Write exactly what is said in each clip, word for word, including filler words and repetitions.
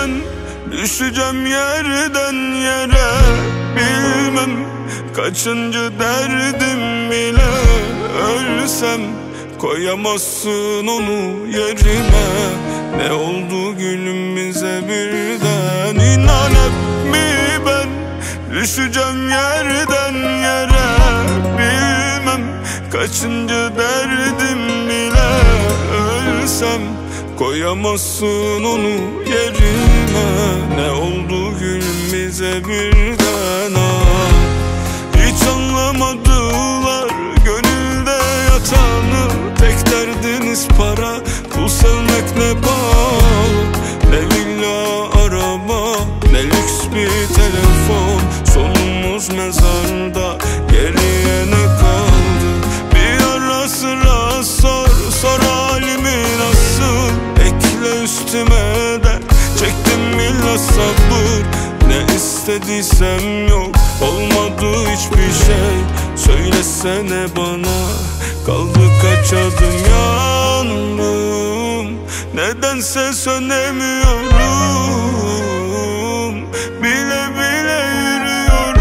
ben düşeceğim yerden yere. Bilmem kaçıncı derdim bile. Ölsem koyamazsın onu yerime. Ne oldu gülüm bize birden? İnan hep mi ben düşeceğim yerden yere. Bilmem kaçıncı derdim bile. Ölsem koyamazsın onu yerime. Ne oldu gülüm bize birden? Ah, hiç anlamadılar gönülde yatanı. Tek derdiniz para, pul sevmek ne pahalı. Ne villa araba, ne lüks bir telefon. Sonumuz mezarda, geriye ne kaldı? Bir ara sıra sor, sor halimi nasıl. Ekle üstüme de çektim illa sabır. Ne istediysem yok, olmadı hiçbir şey. Söylesene bana, kaldı kaç adım yandım. Nedense sönemiyorum. Bile bile yürüyorum.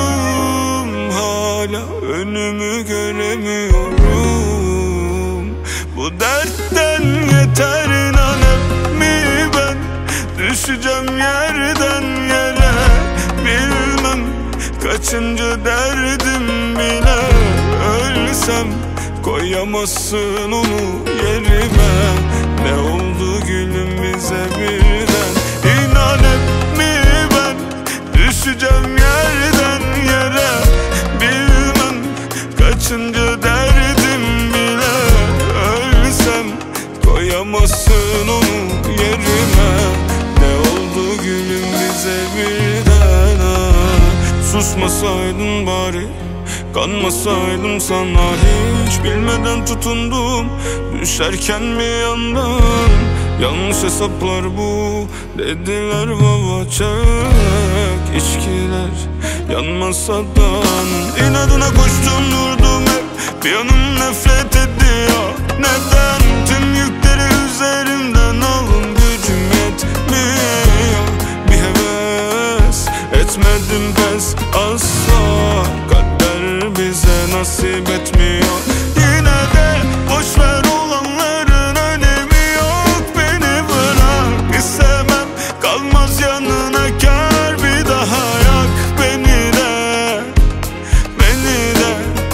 Hala önümü göremiyorum. Bu dertten yeter inan hep mi ben düşeceğim yerden yere. Bilmem kaçıncı derdim bile. Ölsem koyamazsın onu yerime. Ne oldu gülüm bize birden? İnan hep mi ben düşeceğim yerden yere. Bilmem kaçıncı derdim bile. Ölsem koyamazsın onu yerime. Ne oldu gülüm bize birden? Ah, susmasaydın bari, kanmasaydım sana hiç. Bilmeden tutundum düşerken bir yandan. Yanlış hesaplar bu dediler baba, çek içkiler yanmasadan. İnadına koştum durdum hep, bir yanım nefret ediyor. Neden tüm yükleri üzerimden alın, gücüm yetmiyor. Bir heves etmedim pes asla. Kader bize nasip etmiyor. Yine de boşver olanların önemi yok. Beni bırak istemem, kalmaz yanına kar. Bir daha yak beni de, beni de.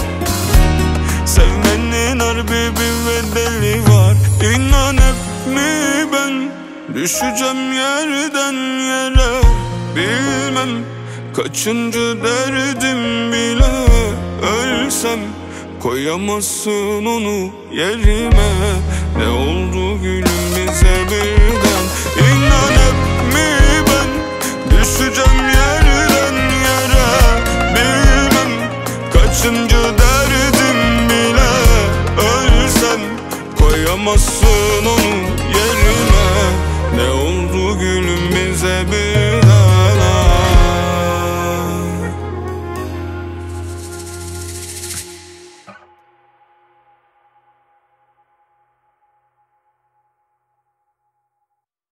Sevmenin harbi bir bedeli var. İnan hep mi ben düşeceğim yerden yere. Bilmem kaçıncı derdim bile. Ölsem koyamazsın onu yerime. Ne oldu gülüm bize birden? İnan